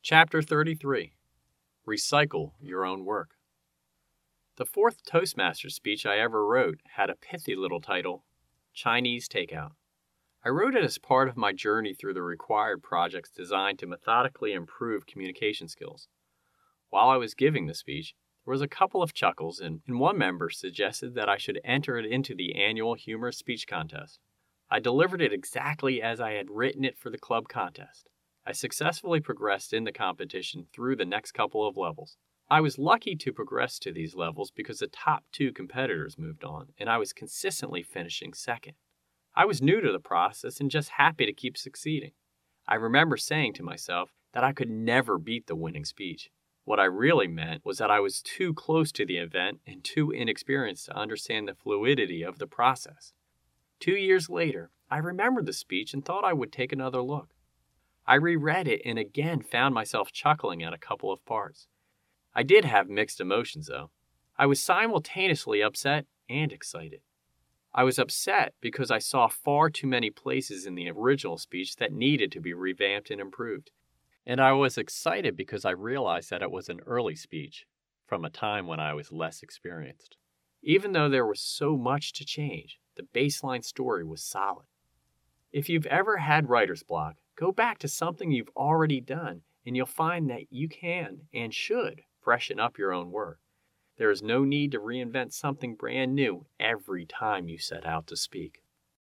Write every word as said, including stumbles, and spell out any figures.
Chapter thirty-three. Recycle Your Own Work. The fourth Toastmasters speech I ever wrote had a pithy little title, Chinese Takeout. I wrote it as part of my journey through the required projects designed to methodically improve communication skills. While I was giving the speech, there was a couple of chuckles, and, and one member suggested that I should enter it into the annual humorous speech contest. I delivered it exactly as I had written it for the club contest. I successfully progressed in the competition through the next couple of levels. I was lucky to progress to these levels because the top two competitors moved on, and I was consistently finishing second. I was new to the process and just happy to keep succeeding. I remember saying to myself that I could never beat the winning speech. What I really meant was that I was too close to the event and too inexperienced to understand the fluidity of the process. Two years later, I remembered the speech and thought I would take another look. I reread it and again found myself chuckling at a couple of parts. I did have mixed emotions, though. I was simultaneously upset and excited. I was upset because I saw far too many places in the original speech that needed to be revamped and improved. And I was excited because I realized that it was an early speech, from a time when I was less experienced. Even though there was so much to change, the baseline story was solid. If you've ever had writer's block, go back to something you've already done, and you'll find that you can and should freshen up your own work. There is no need to reinvent something brand new every time you set out to speak.